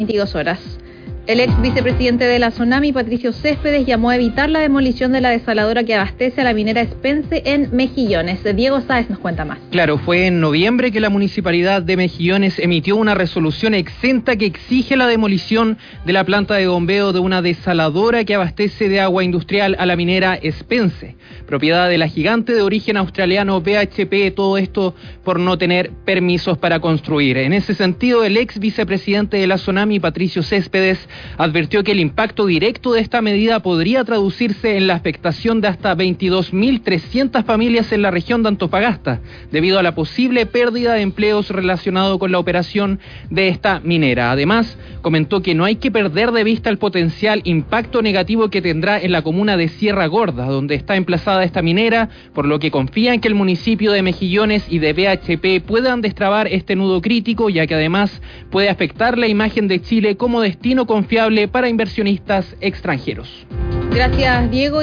22 horas. El ex vicepresidente de la Sonami, Patricio Céspedes, llamó a evitar la demolición de la desaladora que abastece a la minera Spence en Mejillones. Diego Sáez nos cuenta más. Claro, fue en noviembre que la municipalidad de Mejillones emitió una resolución exenta que exige la demolición de la planta de bombeo de una desaladora que abastece de agua industrial a la minera Spence, propiedad de la gigante de origen australiano BHP, todo esto por no tener permisos para construir. En ese sentido, el ex vicepresidente de la Sonami, Patricio Céspedes, advirtió que el impacto directo de esta medida podría traducirse en la afectación de hasta 22.300 familias en la región de Antofagasta, debido a la posible pérdida de empleos relacionado con la operación de esta minera. Además, comentó que no hay que perder de vista el potencial impacto negativo que tendrá en la comuna de Sierra Gorda, donde está emplazada esta minera, por lo que confía en que el municipio de Mejillones y de BHP puedan destrabar este nudo crítico, ya que además puede afectar la imagen de Chile como destino confiable para inversionistas extranjeros. Gracias, Diego.